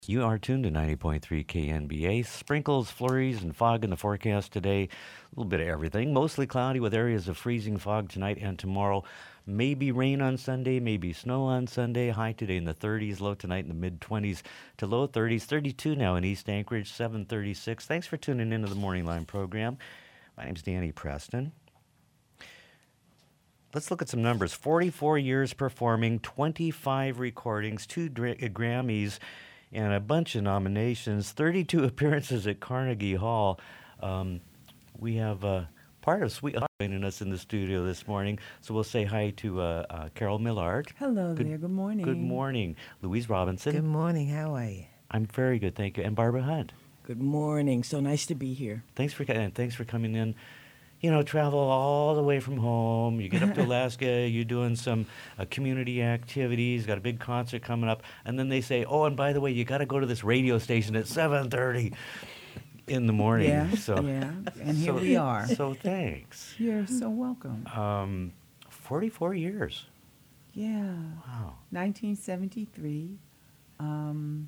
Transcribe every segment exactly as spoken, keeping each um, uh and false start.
You are tuned to ninety point three K N B A. Sprinkles, flurries, and fog in the forecast today. A little bit of everything. Mostly cloudy with areas of freezing fog tonight and tomorrow. Maybe rain on Sunday, maybe snow on Sunday. High today in the thirties, low tonight in the mid twenties to low thirties. thirty-two now in East Anchorage, seven thirty-six. Thanks for tuning into the Morning Line program. My name's Danny Preston. Let's look at some numbers. forty-four years performing, twenty-five recordings, two dra- uh, Grammys, and a bunch of nominations, thirty-two appearances at Carnegie Hall. Um, we have uh, part of Sweet joining us in the studio this morning, so we'll say hi to uh, uh, Carol Millard. Hello Good- there. Good morning. Good morning. Louise Robinson. Good morning. How are you? I'm very good, thank you. And Barbara Hunt. Good morning. So nice to be here. Thanks for and thanks for coming in. You know, travel all the way from home. You get up to Alaska. You're doing some uh, community activities. Got a big concert coming up, and then they say, "Oh, and by the way, you got to go to this radio station at seven thirty in the morning." Yeah, So, yeah. And here so- we are. So thanks. You're so welcome. Um, Forty-four years. Yeah. Wow. nineteen seventy-three. Um,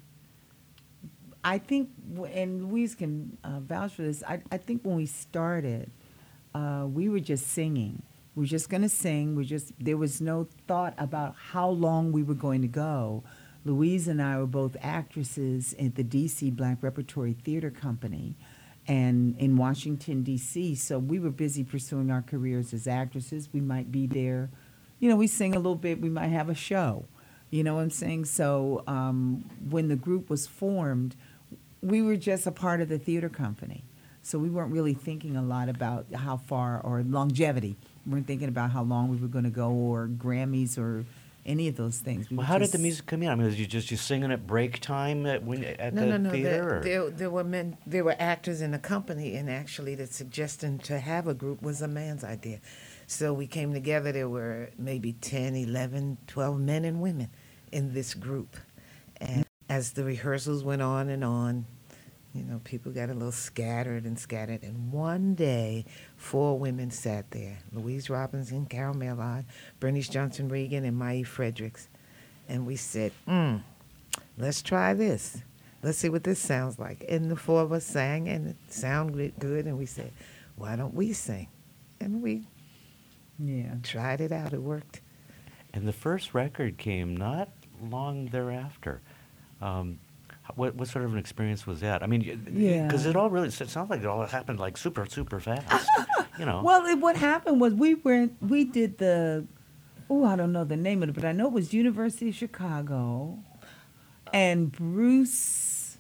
I think, w- and Louise can uh, vouch for this, I, I think when we started, uh, we were just singing. We were just going to sing. We just There was no thought about how long we were going to go. Louise and I were both actresses at the D C Black Repertory Theater Company and in Washington, D C, so we were busy pursuing our careers as actresses. We might be there. You know, we sing a little bit. We might have a show. You know what I'm saying? So um, when the group was formed, we were just a part of the theater company. So we weren't really thinking a lot about how far or longevity. We weren't thinking about how long we were going to go or Grammys or any of those things. We Well, were how did the just- music come in? I mean, was you just you singing at break time at when at No, the no, no. theater? There, or? there, there were men. There were actors in the company, and actually, the suggestion to have a group was a man's idea. So we came together. There were maybe ten, eleven, twelve men and women in this group, and as the rehearsals went on and on, you know, people got a little scattered and scattered. And one day, four women sat there: Louise Robinson, Carol Millard, Bernice Johnson Reagan, and Mae Fredericks. And we said, hmm, let's try this. Let's see what this sounds like. And the four of us sang, and it sounded good. And we said, why don't we sing? And we Yeah. tried it out. It worked. And the first record came not long thereafter. Um, h- what what sort of an experience was that? I mean, Yeah. because it all really it sounds like it all happened like super super fast. you know. Well, it, what happened was we went, we did the, oh, I don't know the name of it, but I know it was University of Chicago, and Bruce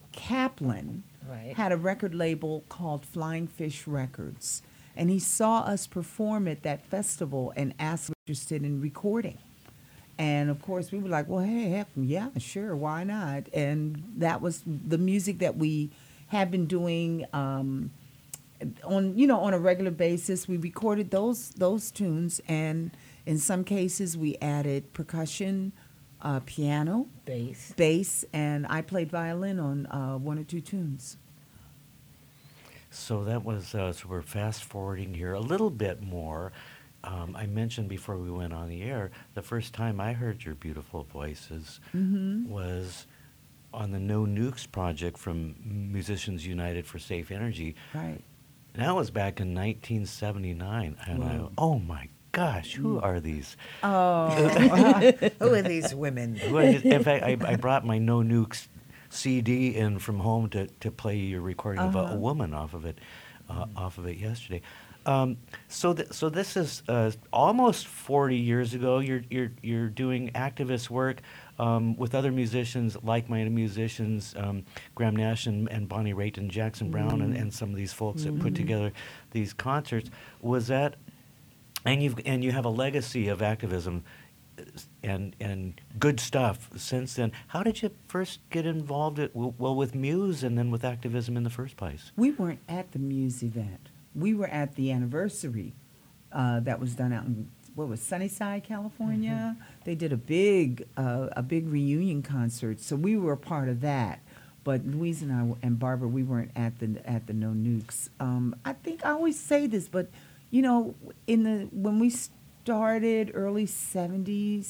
Kaplan Right. had a record label called Flying Fish Records, and he saw us perform at that festival and asked if we were interested in recording. And of course, we were like, well, hey, heck, yeah, sure, why not? And that was the music that we had been doing um, on, you know, on a regular basis. We recorded those those tunes, and in some cases, we added percussion, uh, piano, Bass. bass, and I played violin on uh, one or two tunes. So that was uh, so we're fast forwarding here a little bit more. Um, I mentioned before we went on the air, the first time I heard your beautiful voices Mm-hmm. was on the No Nukes project from Musicians United for Safe Energy. Right. And that was back in nineteen seventy-nine. And I, Wow. oh my gosh, who are these? Oh, Who are these women? Who are these? In fact, I, I brought my No Nukes C D in from home to, to play your recording of a, Uh-huh. a woman off of it, uh, off of it yesterday. Um, so, th- so this is uh, almost forty years ago. You're you're you're doing activist work um, with other musicians, like-minded musicians, um, Graham Nash and, and Bonnie Raitt and Jackson Brown, and, and some of these folks that put together these concerts. Was that, and you've and you have a legacy of activism uh, and and good stuff since then. How did you first get involved at, well with Muse and then with activism in the first place? we weren't at the Muse event. We were at the anniversary uh, that was done out in what was Sunnyside, California. They did a big uh, a big reunion concert, so we were a part of that. But Louise and I w- and Barbara, we weren't at the at the No Nukes. Um, I think I always say this, but you know, in the when we started early seventies,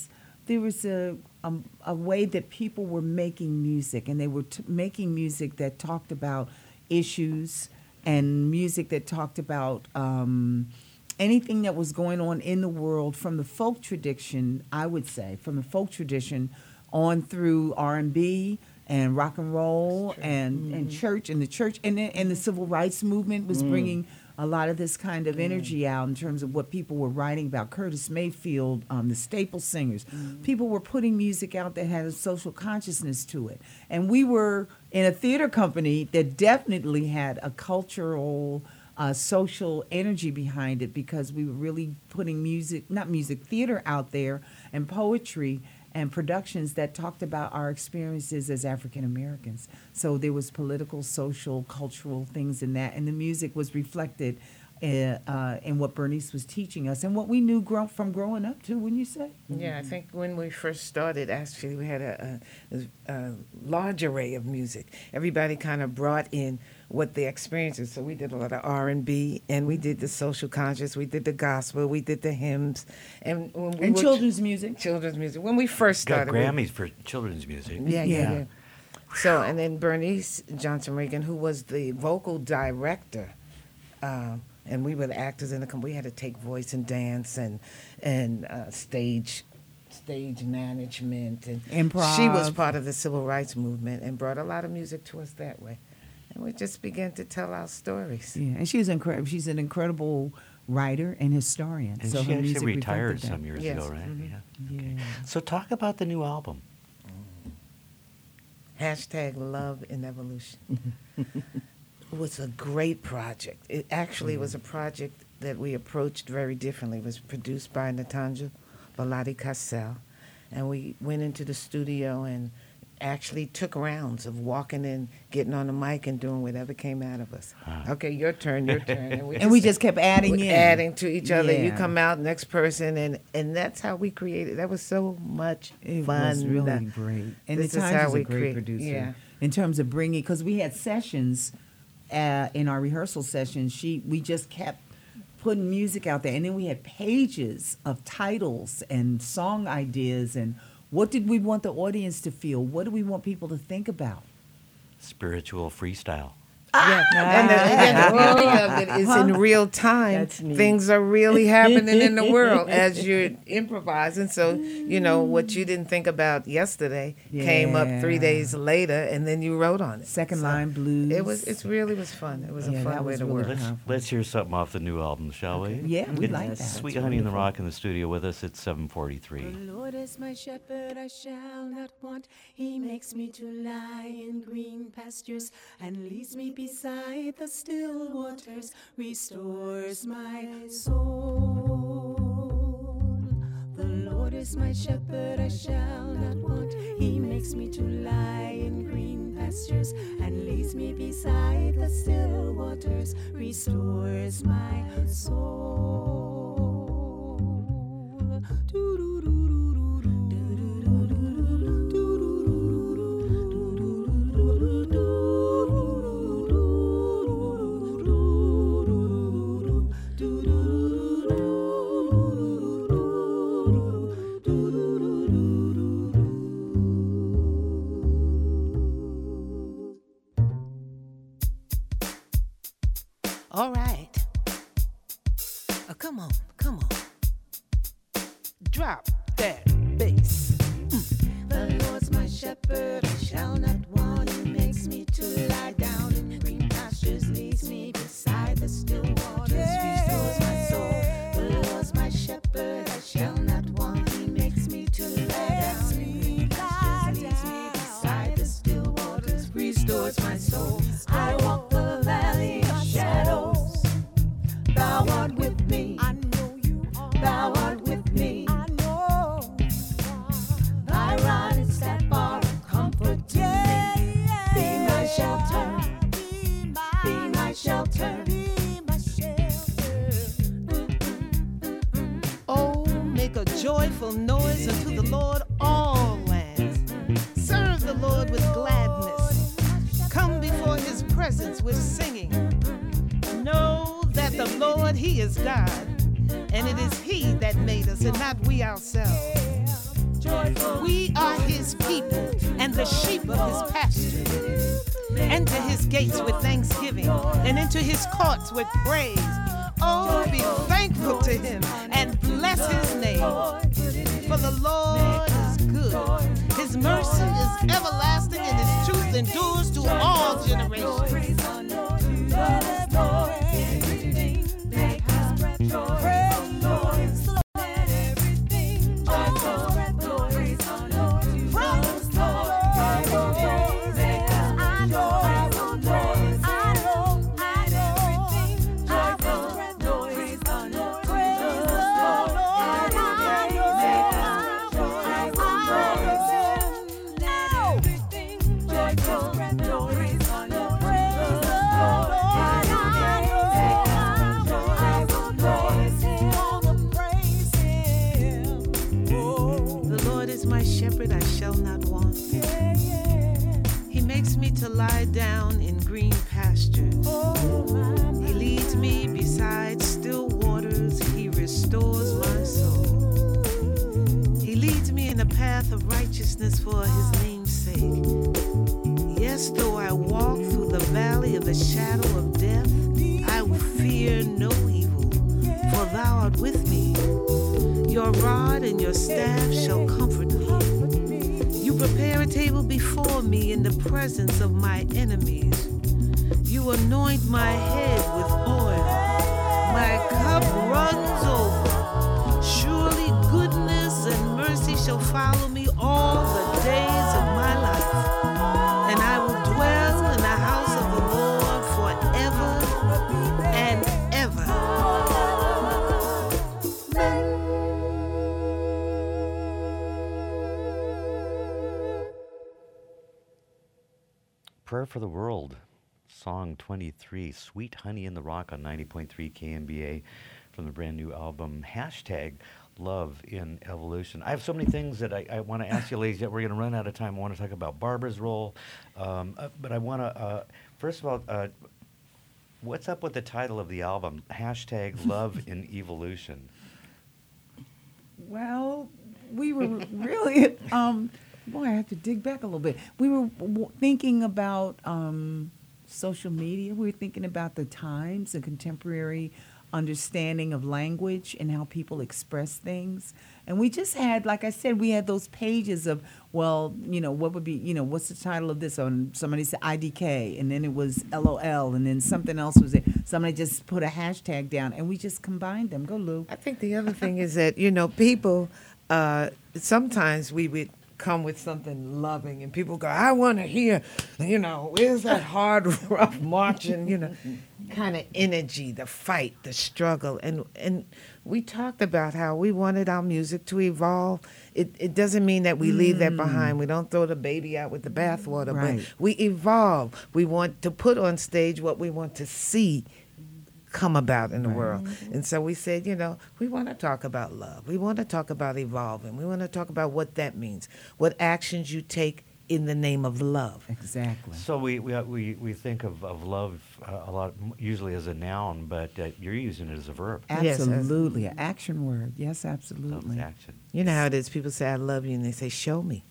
there was a um, a way that people were making music, and they were t- making music that talked about issues and music that talked about um, anything that was going on in the world, from the folk tradition, I would say, from the folk tradition on through R and B and rock and roll and, mm-hmm. and church and the church and the, and the civil rights movement was mm. bringing a lot of this kind of energy mm. out in terms of what people were writing about. Curtis Mayfield, um, the Staple Singers. Mm. People were putting music out that had a social consciousness to it. And we were in a theater company that definitely had a cultural, uh, social energy behind it, because we were really putting music, not music, theater out there and poetry and productions that talked about our experiences as African Americans. So there was political, social, cultural things in that, and the music was reflected uh, uh, in what Bernice was teaching us and what we knew grow- from growing up too, wouldn't you say? Yeah, I think when we first started, actually, we had a, a, a large array of music. Everybody kind of brought in what their experiences. So we did a lot of R and B, and we did the social conscious, we did the gospel, we did the hymns, and when we and were children's ch- music. Children's music. When we first Got started, Grammys for children's music. Yeah, yeah, Yeah. yeah. So, and then Bernice Johnson Reagan, who was the vocal director, um, and we were the actors in the company. We had to take voice and dance and and uh, stage stage management, and Improv. She was part of the civil rights movement and brought a lot of music to us that way. And we just began to tell our stories. Yeah, and she's incredible. She's an incredible writer and historian. And so she her music actually retired reflected that. some years Yes. ago, right? Mm-hmm. Yeah. Yeah. So talk about the new album. Hashtag Love and Evolution. It was a great project. It actually was a project that we approached very differently. It was produced by Natanja Baladi Cassell, and we went into the studio and actually took rounds of walking in, getting on the mic, and doing whatever came out of us. Huh. Okay, your turn, your turn. And we And we just kept adding we in. adding to each other. You Yeah. come out, next person, and and that's how we created. That was so much It fun. was really great. And This the is Times how was we a great create- producer yeah. in terms of bringing, because we had sessions uh, in our rehearsal sessions. She, we just kept putting music out there, and then we had pages of titles and song ideas, and what did we want the audience to feel? What do we want people to think about? Spiritual freestyle. Yeah, and the, and the beauty of it is in real time. That's neat. Things are really happening in the world as you're improvising. So, you know, what you didn't think about yesterday came up three Yeah. days later, and then you wrote on it. Second So line blues. It was. It really was fun. It was Yeah, a fun that way was to really work. fun. Let's, Powerful. let's hear something off the new album, shall we? Yeah, we It's like that. Sweet That's Honey in the wonderful. Rock in the studio with us. It's seven forty-three. The Lord is my shepherd, I shall not want. He makes me to lie in green pastures and leads me beside the still waters, restores my soul. The Lord is my shepherd, I shall not want. He makes me to lie in green pastures and leads me beside the still waters, restores my soul. All right. Uh, come on, come on. Drop that bass. The Lord's my shepherd, I shall not want. He makes me to lie down in green pastures, leads me beside the still waters, restores my soul. The Lord's my shepherd, I shall not want. He makes me to lie down in green pastures, leads me beside the still waters, restores my soul. I walk the valley of shadows. Thou art with me. I know you are. Thou art with me. I know. Thy rod and staff are a comfort to me. Be my shelter. Be my shelter. Oh, make a joyful noise unto the Lord, all lands. Serve the Lord with gladness. Come before his presence with singing. Know that the Lord, he is God, and it is he that made us and not we ourselves. We are his people and the sheep of his pasture. Enter his gates with thanksgiving and into his courts with praise. Oh, be thankful to him and bless his name. For the Lord is good. His mercy is everlasting and his truth endures to all generations. I shall not want. He makes me to lie down in green pastures. He leads me beside still waters. He restores my soul. He leads me in a path of righteousness for his name's sake. Yes, though I walk through the valley of the shadow of death, I will fear no evil, for thou art with me. Your rod and your staff shall comfort me. You prepare a table before me in the presence of my enemies. You anoint my head with oil. My cup runs over. Surely goodness and mercy shall follow me all the days of my life. And I will dwell in the house of the Lord forever and ever. Prayer for the World, Song twenty-three, Sweet Honey in the Rock on ninety point three K M B A from the brand new album, hashtag Love in Evolution. I have so many things that I, I want to ask you ladies, yet we're going to run out of time. I want to talk about Barbara's role, um, uh, but I want to, uh, first of all, uh, what's up with the title of the album, hashtag Love in Evolution? Well, we were really... Um, Boy, I have to dig back a little bit. We were w- thinking about um, social media. We were thinking about the times, the contemporary understanding of language and how people express things. And we just had, like I said, we had those pages of, well, you know, what would be, you know, what's the title of this? And somebody said I D K, and then it was L O L, and then something else was it. Somebody just put a hashtag down, and we just combined them. Go, Lou. I think the other thing is that, you know, people, uh, sometimes we would come with something loving and people go, I want to hear, you know, where's that hard, rough marching, you know, kind of energy, the fight, the struggle. And and we talked about how we wanted our music to evolve. It it doesn't mean that we mm. leave that behind. We don't throw the baby out with the bathwater, right. but we evolve. We want to put on stage what we want to see come about in the right. world. And so we said, you know, we want to talk about love. We want to talk about evolving. We want to talk about what that means, what actions you take in the name of love. Exactly. So we we we, we think of, of love uh, a lot, usually as a noun, but uh, you're using it as a verb. Absolutely. An action word. Yes, absolutely. Love action. You know how it is. People say, I love you, and they say, show me.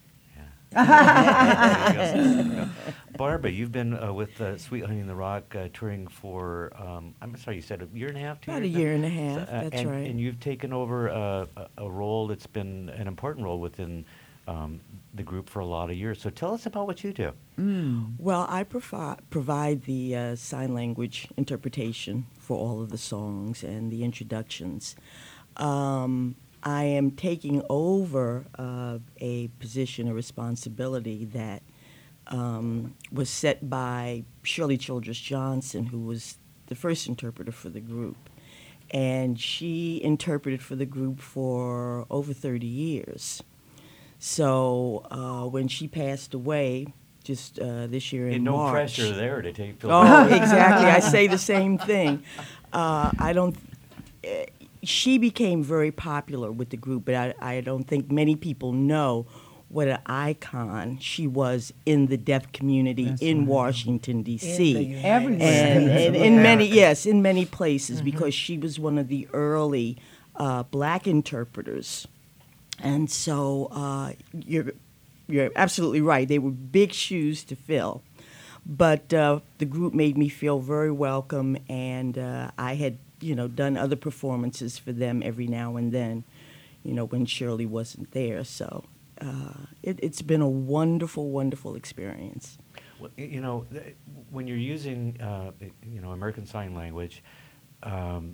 Barbara, you've been uh, with uh, Sweet Honey in the Rock uh, touring for, um, I'm sorry, you said a year and a half, two About a years year now? and a half, So, uh, that's and, right. And you've taken over uh, a, a role that's been an important role within um, the group for a lot of years. So tell us about what you do. Mm. Well, I provi- provide the uh, sign language interpretation for all of the songs and the introductions. Um, I am taking over uh, a position, a responsibility that um, was set by Shirley Childress Johnson, who was the first interpreter for the group. And she interpreted for the group for over thirty years. So uh, when she passed away, just uh, this year in And no March. pressure there to take. Oh, exactly. I say the same thing. Uh, I don't. Uh, she became very popular with the group, but I, I don't think many people know what an icon she was in the deaf community That's in right. Washington, D C Everywhere. And, and in America. many, yes, in many places, Mm-hmm. because she was one of the early uh, black interpreters And so uh, you're you're absolutely right. They were big shoes to fill, but uh, the group made me feel very welcome, and uh, I had you know done other performances for them every now and then, you know when Shirley wasn't there. So uh, it, it's been a wonderful, wonderful experience. Well, y- you know, th- when you're using, uh, you know, American Sign Language, um,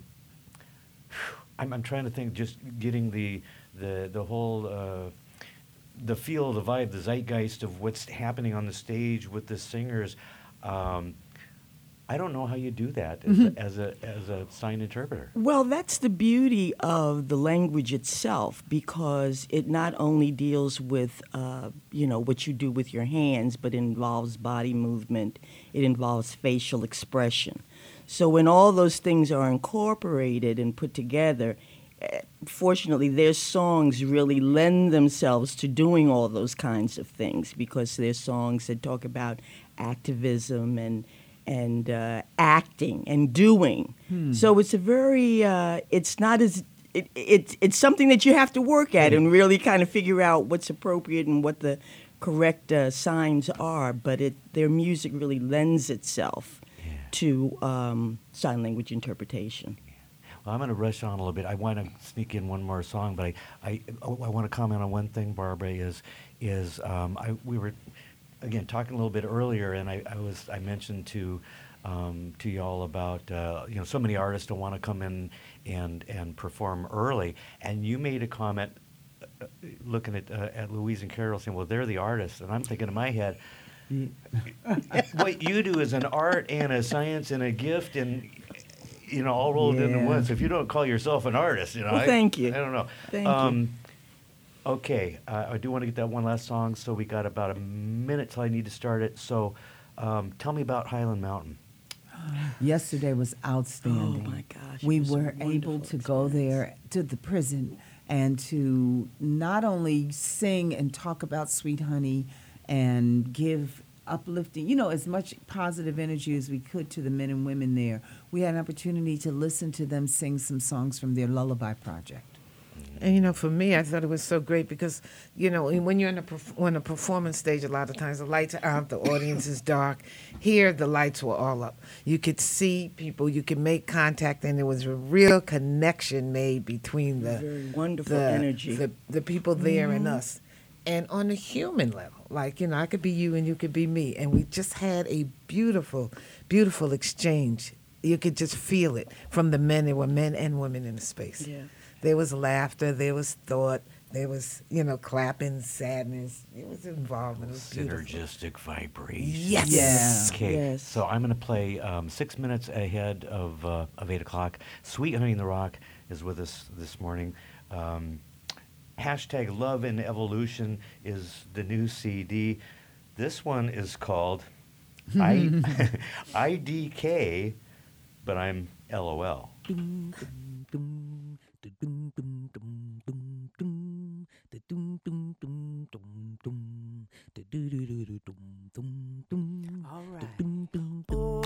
I'm, I'm trying to think, just getting the the the whole uh, the feel, the vibe, the zeitgeist of what's happening on the stage with the singers. Um, I don't know how you do that as, a, as a as a sign interpreter. Well, that's the beauty of the language itself, because it not only deals with, uh, you know, what you do with your hands, but it involves body movement. It involves facial expression. So when all those things are incorporated and put together, eh, fortunately, their songs really lend themselves to doing all those kinds of things, because they're songs that talk about activism and and uh, acting and doing. Hmm. So it's a very, uh, it's not as, it, it, it's something that you have to work at and really kind of figure out what's appropriate and what the correct uh, signs are, but it their music really lends itself Yeah. to um, sign language interpretation. Well, I'm going to rush on a little bit. I want to sneak in one more song, but I I, I want to comment on one thing, Barbara. Is is um, I we were again talking a little bit earlier, and I, I was I mentioned to um, to y'all about uh, you know so many artists don't want to come in and and perform early, and you made a comment uh, looking at uh, at Louise and Carol saying, well, they're the artists, and I'm thinking in my head, what you do is an art and a science and a gift and you know all rolled into Yeah. one. So if you don't call yourself an artist, you know, Well, I, thank you. I don't know. Thank you. um, Okay, uh, I do want to get that one last song. So we got about a minute till I need to start it. So um, tell me about Highland Mountain. Yesterday was outstanding. Oh, my gosh, We it was a were able wonderful to go experience. there to the prison and to not only sing and talk about Sweet Honey and give uplifting, you know, as much positive energy as we could to the men and women there. We had an opportunity to listen to them sing some songs from their Lullaby Project. And you know, for me, I thought it was so great because, you know, when you're in a perf- on a performance stage, a lot of times the lights are out, the audience is dark. Here, the lights were all up. You could see people, you could make contact, and there was a real connection made between the Very wonderful the, energy. the the people there and us. And on a human level, like, you know, I could be you and you could be me, and we just had a beautiful, beautiful exchange. You could just feel it from the men. There were men and women in the space. Yeah. There was laughter, there was thought, there was, you know, clapping, sadness. It was involvement. It was beautiful. Synergistic vibration. Yes. Yeah. Okay, Yes. so I'm going to play um, six minutes ahead of uh, of eight o'clock. Sweet Honey in the Rock is with us this morning. Um, hashtag Love and Evolution is the new C D. This one is called I I D K, but I'm L O L. All right.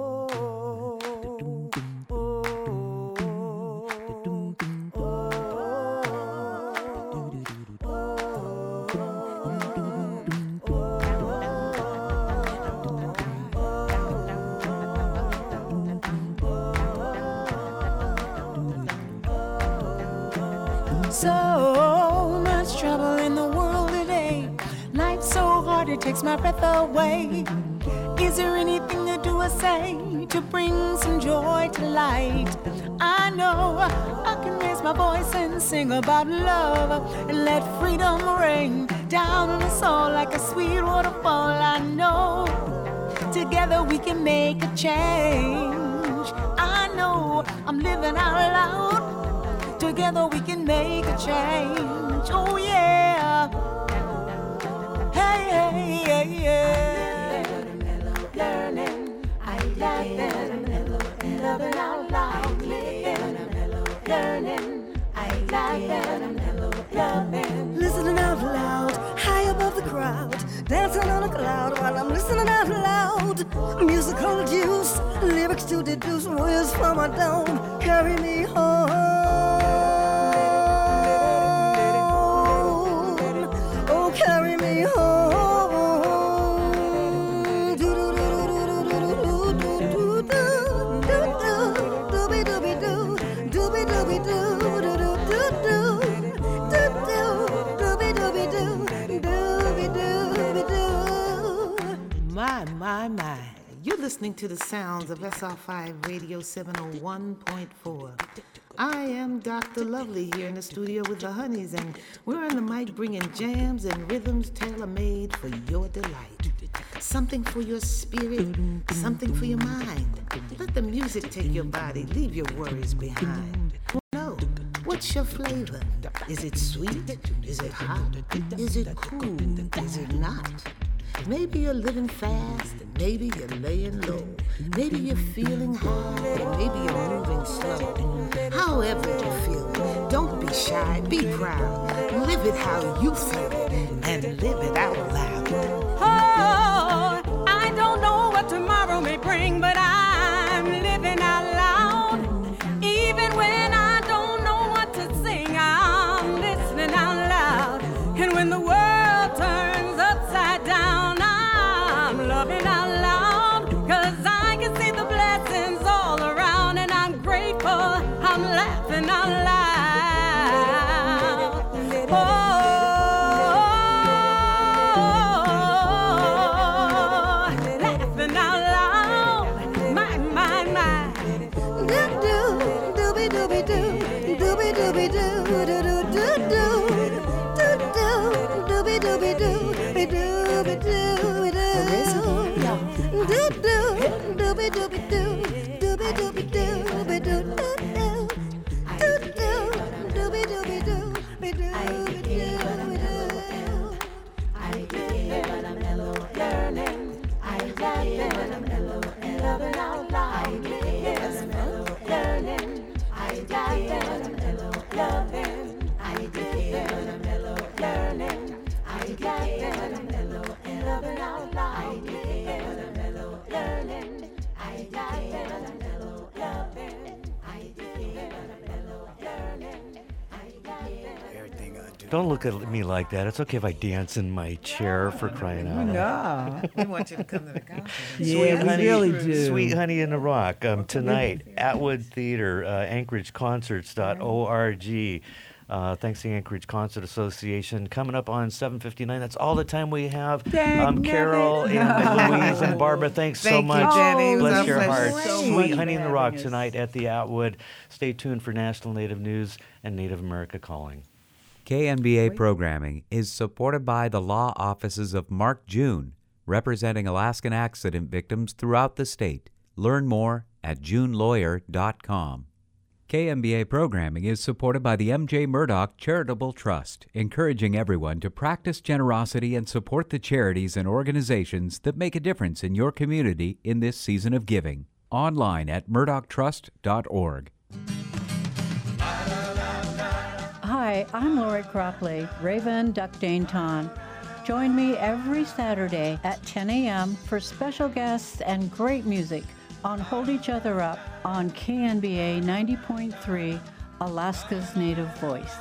So much trouble in the world today. Life's so hard it takes my breath away. Is there anything to do or say to bring some joy to light? I know I can raise my voice and sing about love and let freedom rain down on us all like a sweet waterfall. I know together we can make a change. I know I'm living out loud. Together we can make a change. Oh yeah. Hey, hey, hey, yeah. Learning, I like that. Loving out loud, living. Learning, I like that. Loving. Listening out loud, high above the crowd, dancing on a cloud while I'm listening out loud. Musical juice, lyrics to deduce, words from my dome carry me home. My, my, my. You're listening to the sounds of S R five Radio seven oh one point four. I am Doctor Lovely here in the studio with the Honeys, and we're on the mic bringing jams and rhythms tailor-made for your delight. Something for your spirit, something for your mind. Let the music take your body, leave your worries behind. No, what's your flavor? Is it sweet? Is it hot? Is it cool? Is it not? Maybe you're living fast, and maybe you're laying low. Maybe you're feeling high, and maybe you're moving slow. However you feel, don't be shy, be proud. Live it how you feel it, and live it out loud. Oh, I don't know what tomorrow may bring, but I'm living out loud. Even when I don't know what to sing, I'm listening out loud. And when the world turns upside down, I'm loving out loud. Cause I can see the blessings all around, and I'm grateful, I'm laughing out loud. Oh, Don't look at me like that. It's okay if I dance in my chair, for crying out loud. No. We want you to come to the concert. Yeah, Sweet we Honey, really do. Sweet Honey in the Rock um, tonight, Atwood Theater, uh, anchorage concerts dot org. Uh, thanks to the Anchorage Concert Association. Coming up on seven fifty-nine. That's all the time we have. Um, Carol and Louise and Barbara, thanks so Thank you, much. Jenny. It was Bless our your pleasure. heart. So Sweet much Honey in the for Rock having us. tonight at the Atwood. Stay tuned for National Native News and Native America Calling. K N B A programming is supported by the law offices of Mark June, representing Alaskan accident victims throughout the state. Learn more at june lawyer dot com. K N B A programming is supported by the M J Murdoch Charitable Trust, encouraging everyone to practice generosity and support the charities and organizations that make a difference in your community in this season of giving. Online at murdoch trust dot org. Hi, I'm Lori Cropley, Raven Duckdane Ton. Join me every Saturday at ten a.m. for special guests and great music on Hold Each Other Up on K N B A ninety point three, Alaska's Native Voice.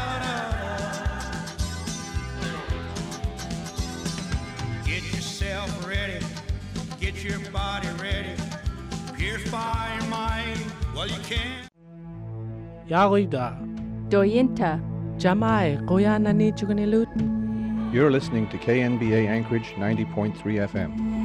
Get yourself ready, get your body ready, purify your mind while you can. Yalida. Doyinta. Jamai, Goyanani Juganilut. You're listening to K N B A Anchorage ninety point three F M.